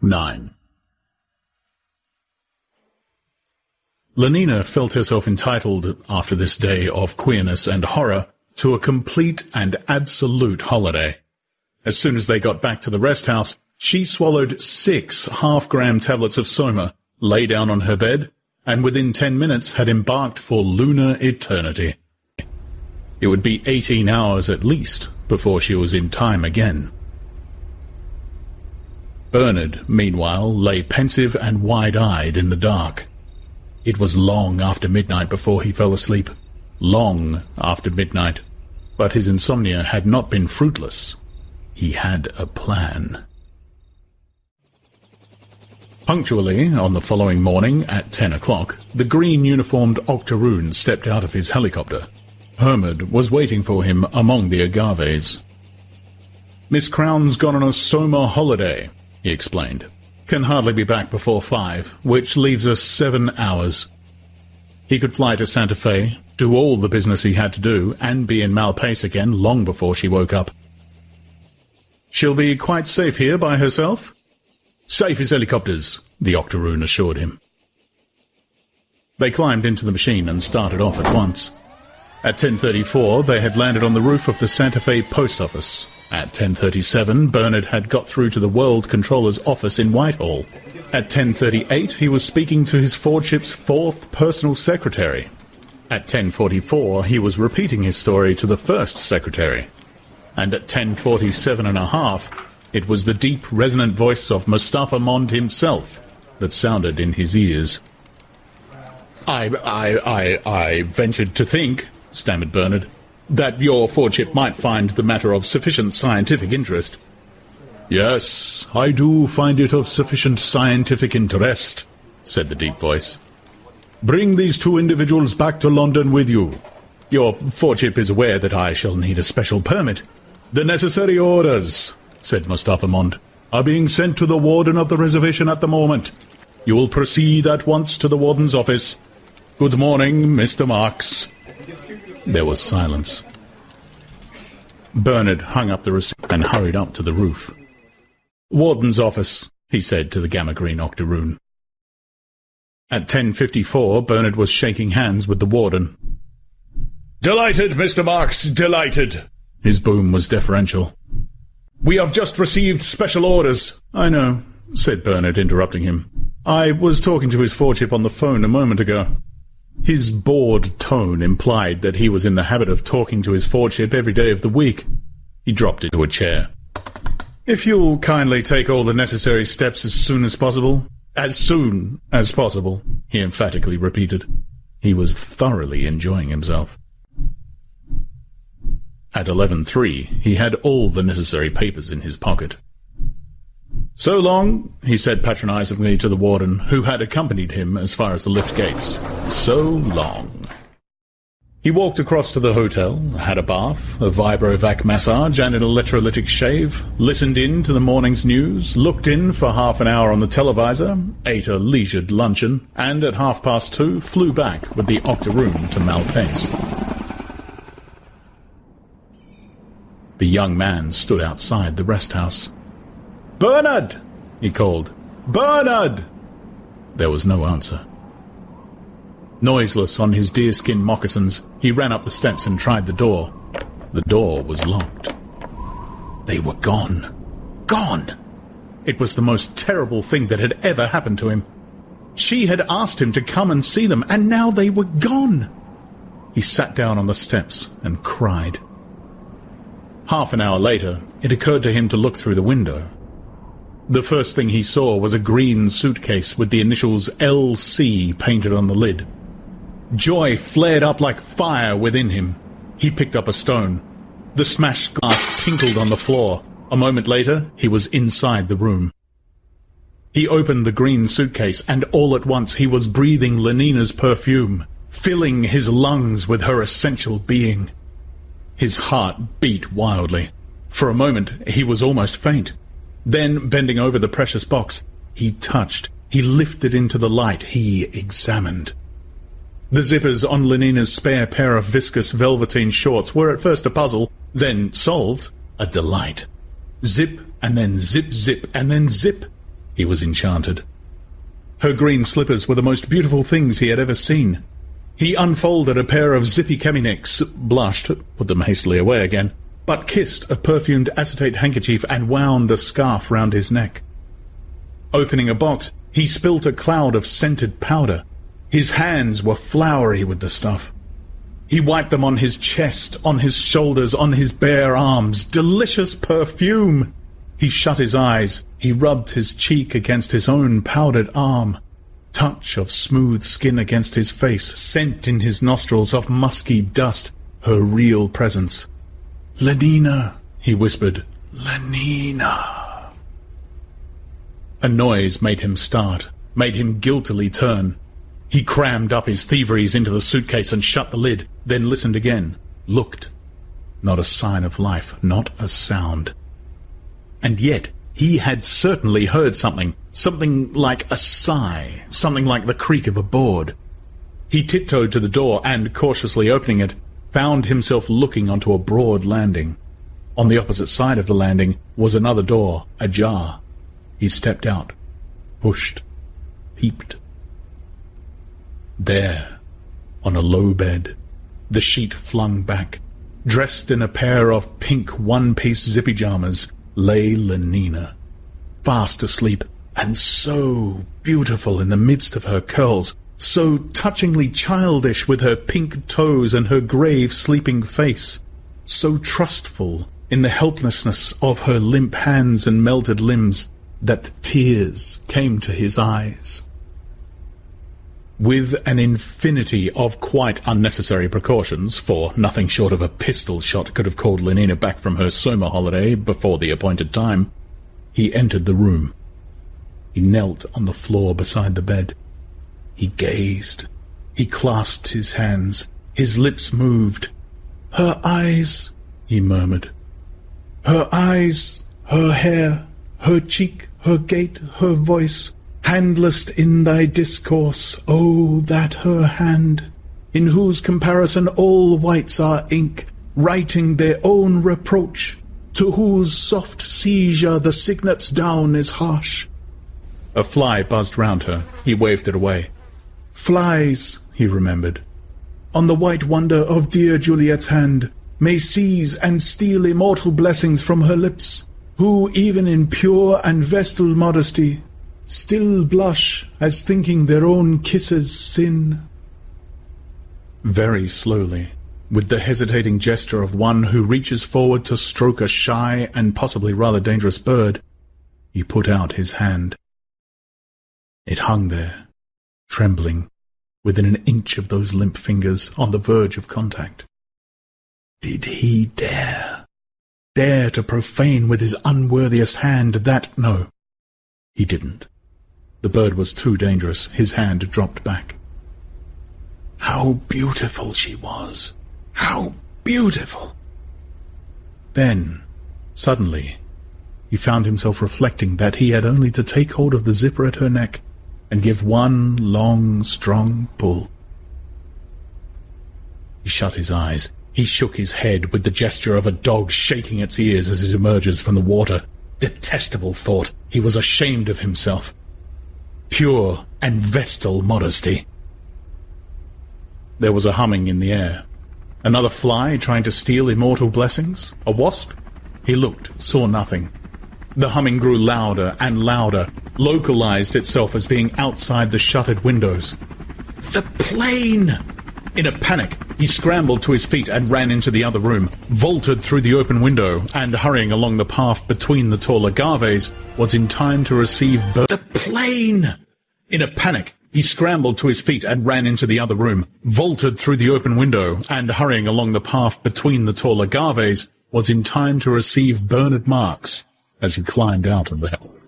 9. Lenina felt herself entitled, after this day of queerness and horror, to a complete and absolute holiday. As soon as they got back to the rest house, she swallowed 6 half-gram tablets of Soma, lay down on her bed, and within 10 minutes had embarked for lunar eternity. It would be 18 hours at least before she was in time again. Bernard, meanwhile, lay pensive and wide-eyed in the dark. It was long after midnight before he fell asleep. Long after midnight. But his insomnia had not been fruitless. He had a plan. Punctually, on the following morning at 10 o'clock, the green-uniformed octoroon stepped out of his helicopter. Hermod was waiting for him among the agaves. "Miss Crown's gone on a Soma holiday," he explained. "Can hardly be back before 5, which leaves us 7 hours. He could fly to Santa Fe, do all the business he had to do, and be in Malpais again long before she woke up. She'll be quite safe here by herself?" "Safe as helicopters," the octoroon assured him. They climbed into the machine and started off at once. At 10:34, they had landed on the roof of the Santa Fe post office. At 10:37, Bernard had got through to the World Controller's office in Whitehall. At 10:38, he was speaking to his Fordship's 4th personal secretary. At 10:44, he was repeating his story to the 1st secretary. And at 10:47.5, it was the deep, resonant voice of Mustafa Mond himself that sounded in his ears. I ventured to think," stammered Bernard, "that your Fordship might find the matter of sufficient scientific interest." "Yes, I do find it of sufficient scientific interest," said the deep voice. "Bring these 2 individuals back to London with you. Your Fordship is aware that I shall need a special permit." "The necessary orders," said Mustafa Mond, "are being sent to the warden of the reservation at the moment. You will proceed at once to the warden's office. Good morning, Mr. Marks." There was silence. Bernard hung up the receiver and hurried up to the roof. "Warden's office," he said to the Gamma-Green octoroon. At 10:54, Bernard was shaking hands with the warden. "Delighted, Mr. Marks, delighted." His boom was deferential. "We have just received special orders." "I know," said Bernard, interrupting him. "I was talking to his Fordship on the phone a moment ago." His bored tone implied that he was in the habit of talking to his Fordship every day of the week. He dropped into a chair. "If you'll kindly take all the necessary steps as soon as possible." "As soon as possible," he emphatically repeated. He was thoroughly enjoying himself. At 11:03, he had all the necessary papers in his pocket. "So long," he said patronizingly to the warden, who had accompanied him as far as the lift gates. "So long." He walked across to the hotel, had a bath, a vibrovac massage, and an electrolytic shave, listened in to the morning's news, looked in for half an hour on the televisor, ate a leisured luncheon, and at 2:30 flew back with the octoroon to Malpais. The young man stood outside the rest house. "Bernard!" he called. "Bernard!" There was no answer. Noiseless on his deerskin moccasins, he ran up the steps and tried the door. The door was locked. They were gone. Gone! It was the most terrible thing that had ever happened to him. She had asked him to come and see them, and now they were gone! He sat down on the steps and cried. Half an hour later, it occurred to him to look through the window. The first thing he saw was a green suitcase with the initials LC painted on the lid. Joy flared up like fire within him. He picked up a stone. The smashed glass tinkled on the floor. A moment later, he was inside the room. He opened the green suitcase, and all at once he was breathing Lenina's perfume, filling his lungs with her essential being. His heart beat wildly. For a moment, he was almost faint. Then, bending over the precious box, he touched, he lifted into the light, he examined. The zippers on Lenina's spare pair of viscous velveteen shorts were at first a puzzle, then, solved, a delight. Zip, and then zip, zip, and then zip. He was enchanted. Her green slippers were the most beautiful things he had ever seen. He unfolded a pair of zippy kaminiks, blushed, put them hastily away again, but kissed a perfumed acetate handkerchief and wound a scarf round his neck. Opening a box, he spilt a cloud of scented powder. His hands were flowery with the stuff. He wiped them on his chest, on his shoulders, on his bare arms. Delicious perfume! He shut his eyes. He rubbed his cheek against his own powdered arm. Touch of smooth skin against his face, scent in his nostrils of musky dust, her real presence. "Lenina," he whispered. "Lenina." A noise made him start, made him guiltily turn. He crammed up his thieveries into the suitcase and shut the lid, then listened again, looked. Not a sign of life, not a sound. And yet he had certainly heard something like a sigh, something like the creak of a board. He tiptoed to the door and, cautiously opening it, found himself looking onto a broad landing. On the opposite side of the landing was another door, ajar. He stepped out, pushed, peeped. There, on a low bed, the sheet flung back, dressed in a pair of pink one-piece zippy pajamas, lay Lenina, fast asleep, and so beautiful in the midst of her curls, so touchingly childish with her pink toes and her grave sleeping face, so trustful in the helplessness of her limp hands and melted limbs that the tears came to his eyes. With an infinity of quite unnecessary precautions, for nothing short of a pistol shot could have called Lenina back from her summer holiday before the appointed time, he entered the room. He knelt on the floor beside the bed. He gazed. He clasped his hands. His lips moved. "Her eyes," he murmured. "Her eyes, her hair, her cheek, her gait, her voice, handless in thy discourse, oh, that her hand, in whose comparison all whites are ink, writing their own reproach, to whose soft seizure the signet's down is harsh." A fly buzzed round her. He waved it away. "Flies," he remembered, "on the white wonder of dear Juliet's hand, may seize and steal immortal blessings from her lips, who, even in pure and vestal modesty, still blush as thinking their own kisses sin." Very slowly, with the hesitating gesture of one who reaches forward to stroke a shy and possibly rather dangerous bird, he put out his hand. It hung there, trembling, within an inch of those limp fingers on the verge of contact. Did he dare to profane with his unworthiest hand that? No, he didn't. The bird was too dangerous. His hand dropped back. How beautiful she was! How beautiful! Then, suddenly, he found himself reflecting that he had only to take hold of the zipper at her neck and give one long, strong pull. He shut his eyes. He shook his head with the gesture of a dog shaking its ears as it emerges from the water. Detestable thought. He was ashamed of himself. Pure and vestal modesty. There was a humming in the air. Another fly trying to steal immortal blessings? A wasp? He looked, saw nothing. The humming grew louder and louder, localized itself as being outside the shuttered windows. The plane! In a panic, he scrambled to his feet and ran into the other room, vaulted through the open window, and hurrying along the path between the tall agaves, was in time to receive The plane! In a panic, he scrambled to his feet and ran into the other room, vaulted through the open window, and hurrying along the path between the tall agaves, was in time to receive Bernard Marks as he climbed out of the hell.